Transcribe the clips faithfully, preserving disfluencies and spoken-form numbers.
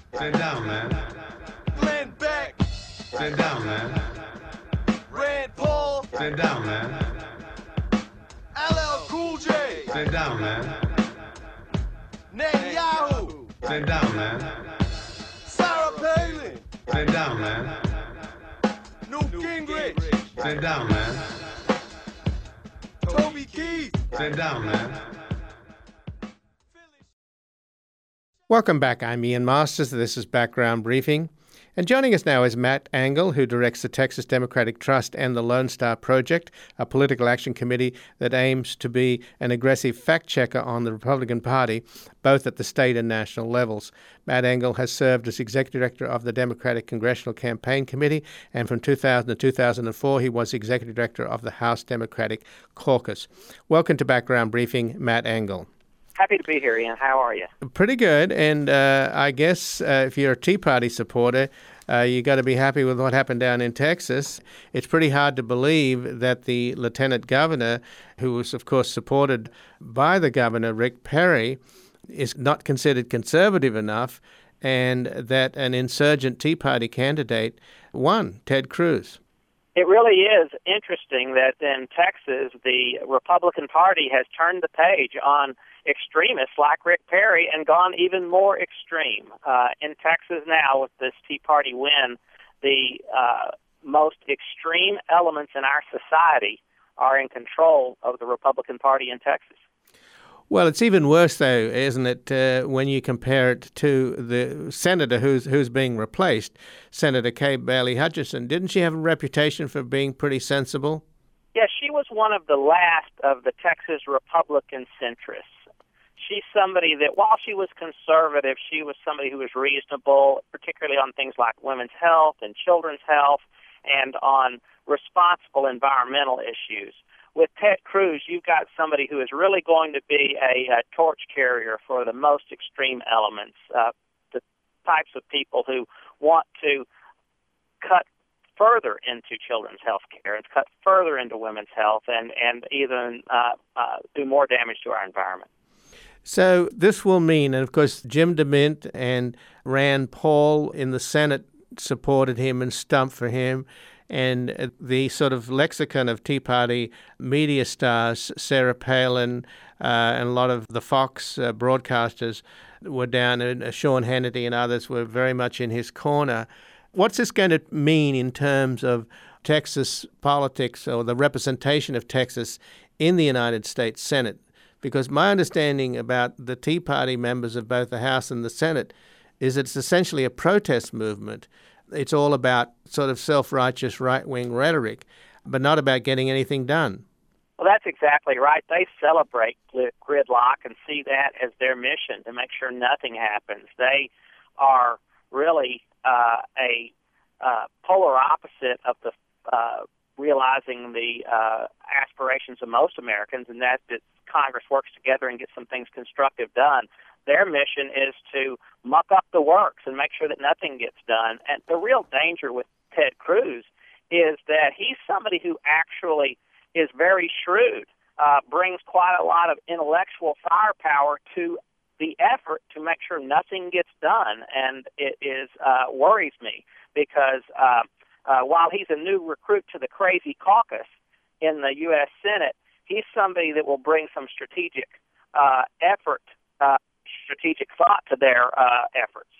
Stand down, man. Glenn Beck. Stand down, man. Rand Paul. Stand down, man. L L Cool J. Stand down, man. Netanyahu. Stand down, man. Sarah Palin. Stand down, man. Newt Gingrich. Stand down, man. Toby Keith. Stand down, man. Welcome back. I'm Ian Masters. This is Background Briefing. And joining us now is Matt Engel, who directs the Texas Democratic Trust and the Lone Star Project, a political action committee that aims to be an aggressive fact-checker on the Republican Party, both at the state and national levels. Matt Engel has served as executive director of the Democratic Congressional Campaign Committee, and from two thousand to two thousand four, he was executive director of the House Democratic Caucus. Welcome to Background Briefing, Matt Engel. Happy to be here, Ian. How are you? Pretty good. And uh, I guess uh, if you're a Tea Party supporter, uh, you got to be happy with what happened down in Texas. It's pretty hard to believe that the lieutenant governor, who was, of course, supported by the governor, Rick Perry, is not considered conservative enough, and that an insurgent Tea Party candidate won, Ted Cruz. It really is interesting that in Texas, the Republican Party has turned the page on extremists like Rick Perry and gone even more extreme. Uh, in Texas now, with this Tea Party win, the uh, most extreme elements in our society are in control of the Republican Party in Texas. Well, it's even worse, though, isn't it, uh, when you compare it to the senator who's who's being replaced, Senator Kay Bailey Hutchison. Didn't she have a reputation for being pretty sensible? Yes, she was one of the last of the Texas Republican centrists. She's somebody that, while she was conservative, she was somebody who was reasonable, particularly on things like women's health and children's health and on responsible environmental issues. With Ted Cruz, you've got somebody who is really going to be a, a torch carrier for the most extreme elements, uh, the types of people who want to cut further into children's health care and cut further into women's health and, and even uh, uh, do more damage to our environment. So this will mean, and of course, Jim DeMint and Rand Paul in the Senate supported him and stumped for him. And the sort of lexicon of Tea Party media stars, Sarah Palin uh, and a lot of the Fox uh, broadcasters were down, and uh, Sean Hannity and others were very much in his corner. What's this going to mean in terms of Texas politics or the representation of Texas in the United States Senate? Because my understanding about the Tea Party members of both the House and the Senate is it's essentially a protest movement. It's all about sort of self-righteous right-wing rhetoric, but not about getting anything done. Well, that's exactly right. They celebrate gridlock and see that as their mission to make sure nothing happens. They are really uh, a uh, polar opposite of the uh, realizing the uh, aspirations of most Americans, and that that Congress works together and gets some things constructive done. Their mission is to muck up the works and make sure that nothing gets done. And the real danger with Ted Cruz is that he's somebody who actually is very shrewd, uh, brings quite a lot of intellectual firepower to the effort to make sure nothing gets done. And it is uh, worries me because uh, uh, while he's a new recruit to the crazy caucus in the U S Senate, he's somebody that will bring some strategic uh, effort uh, strategic thought to their uh, efforts.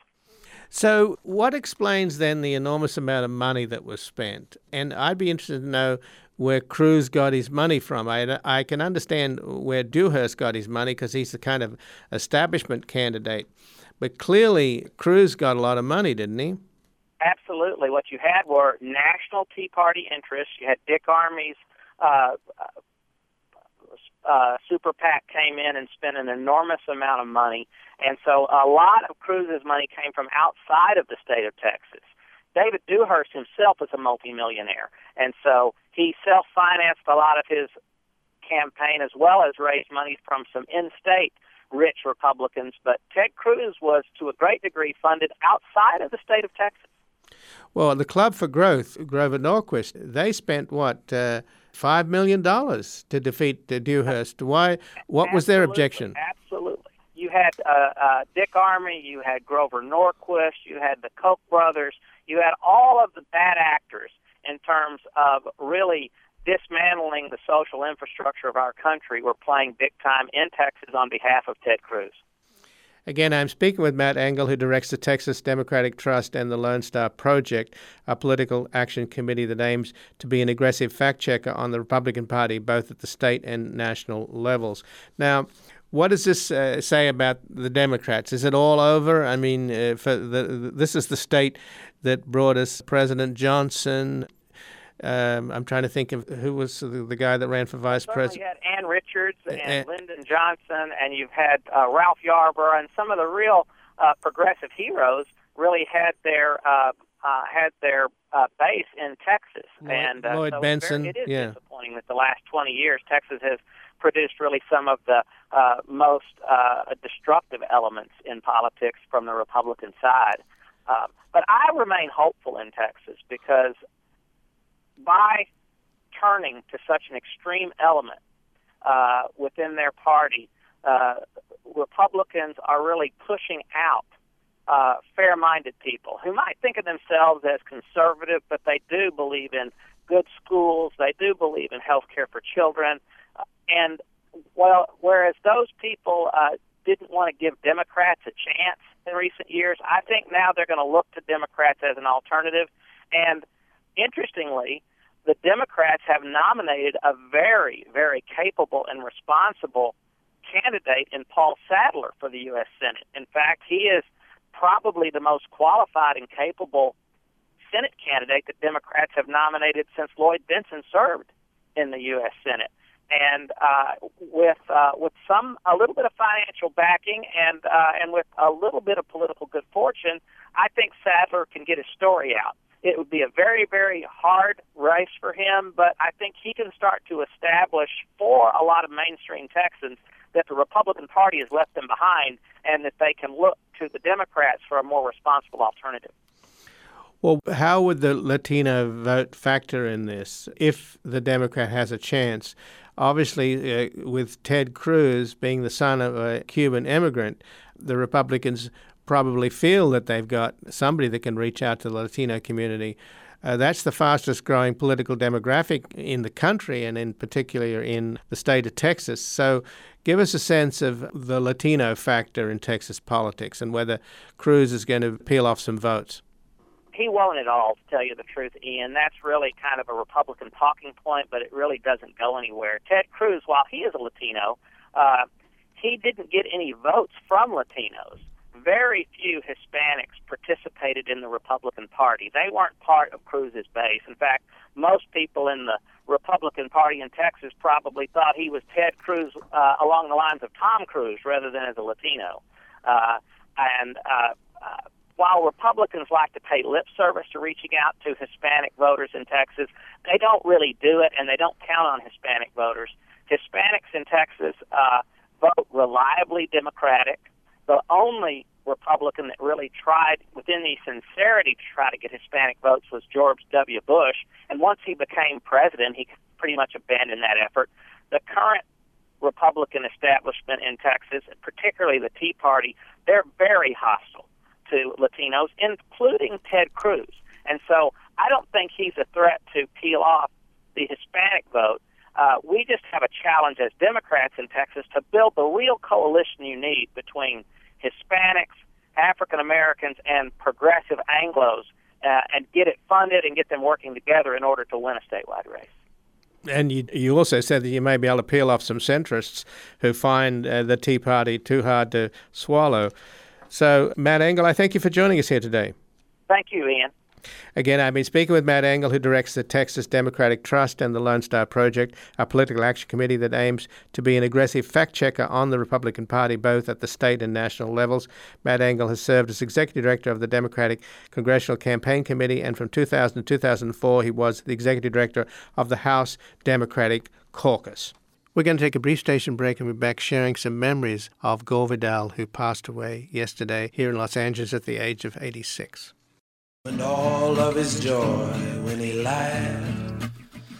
So what explains then the enormous amount of money that was spent? And I'd be interested to know where Cruz got his money from. I, I can understand where Dewhurst got his money because he's the kind of establishment candidate. But clearly Cruz got a lot of money, didn't he? Absolutely. What you had were national Tea Party interests. You had Dick Armey's uh, Uh, Super PAC came in and spent an enormous amount of money, and so a lot of Cruz's money came from outside of the state of Texas. David Dewhurst himself is a multimillionaire, and so he self-financed a lot of his campaign as well as raised money from some in-state rich Republicans, but Ted Cruz was to a great degree funded outside of the state of Texas. Well, the Club for Growth, Grover Norquist, they spent, what, uh, five million dollars to defeat uh, Dewhurst. Why? What was their objection? Absolutely. you had uh, uh, Dick Armey, you had Grover Norquist, you had the Koch brothers, you had all of the bad actors in terms of really dismantling the social infrastructure of our country were playing big time in Texas on behalf of Ted Cruz. Again, I'm speaking with Matt Engel, who directs the Texas Democratic Trust and the Lone Star Project, a political action committee that aims to be an aggressive fact-checker on the Republican Party, both at the state and national levels. Now, what does this uh, say about the Democrats? Is it all over? I mean, uh, for the, this is the state that brought us President Johnson. Um, I'm trying to think of who was the, the guy that ran for vice president. You had Ann Richards and, and Lyndon Johnson, and you've had uh, Ralph Yarborough, and some of the real uh, progressive heroes really had their uh, uh, had their uh, base in Texas. Lloyd, and uh, Lloyd so Benson, it's very, it is yeah. disappointing that the last twenty years Texas has produced really some of the uh, most uh, destructive elements in politics from the Republican side. Uh, but I remain hopeful in Texas because by turning to such an extreme element uh, within their party, uh, Republicans are really pushing out uh, fair-minded people who might think of themselves as conservative, but they do believe in good schools, they do believe in health care for children, uh, and well, whereas those people uh, didn't want to give Democrats a chance in recent years, I think now they're going to look to Democrats as an alternative, and interestingly, the Democrats have nominated a very, very capable and responsible candidate in Paul Sadler for the U S Senate. In fact, he is probably the most qualified and capable Senate candidate that Democrats have nominated since Lloyd Bentsen served in the U S Senate. And uh, with uh, with some a little bit of financial backing and uh, and with a little bit of political good fortune, I think Sadler can get his story out. It would be a very, very hard race for him, but I think he can start to establish for a lot of mainstream Texans that the Republican Party has left them behind and that they can look to the Democrats for a more responsible alternative. Well, how would the Latino vote factor in this if the Democrat has a chance? Obviously, uh, with Ted Cruz being the son of a Cuban immigrant, the Republicans probably feel that they've got somebody that can reach out to the Latino community. Uh, that's the fastest growing political demographic in the country and in particular in the state of Texas. So give us a sense of the Latino factor in Texas politics and whether Cruz is going to peel off some votes. He won't at all, to tell you the truth, Ian. That's really kind of a Republican talking point, but it really doesn't go anywhere. Ted Cruz, while he is a Latino, uh, he didn't get any votes from Latinos. Very few Hispanics participated in the Republican Party. They weren't part of Cruz's base. In fact, most people in the Republican Party in Texas probably thought he was Ted Cruz uh, along the lines of Tom Cruise rather than as a Latino. Uh, and uh, uh, while Republicans like to pay lip service to reaching out to Hispanic voters in Texas, they don't really do it, and they don't count on Hispanic voters. Hispanics in Texas uh, vote reliably Democratic. The only Republican that really tried, with any sincerity, to try to get Hispanic votes was George W. Bush. And once he became president, he pretty much abandoned that effort. The current Republican establishment in Texas, particularly the Tea Party, they're very hostile to Latinos, including Ted Cruz. And so I don't think he's a threat to peel off the Hispanic vote. Uh, we just have a challenge as Democrats in Texas to build the real coalition you need between Hispanics, African Americans, and progressive Anglos, uh, and get it funded and get them working together in order to win a statewide race. And you, you also said that you may be able to peel off some centrists who find uh, the Tea Party too hard to swallow. So, Matt Engel, I thank you for joining us here today. Thank you, Ian. Again, I've been speaking with Matt Engel, who directs the Texas Democratic Trust and the Lone Star Project, a political action committee that aims to be an aggressive fact-checker on the Republican Party, both at the state and national levels. Matt Engel has served as executive director of the Democratic Congressional Campaign Committee, and from two thousand to two thousand four, he was the executive director of the House Democratic Caucus. We're going to take a brief station break and be back sharing some memories of Gore Vidal, who passed away yesterday here in Los Angeles at the age of eighty-six. And all of his joy when he laughed,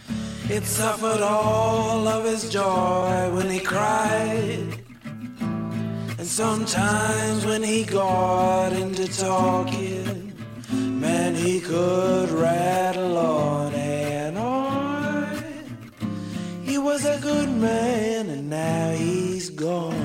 it suffered all of his joy when he cried. And Sometimes when he got into talking, man, he could rattle on and on. He was a good man and now he's gone.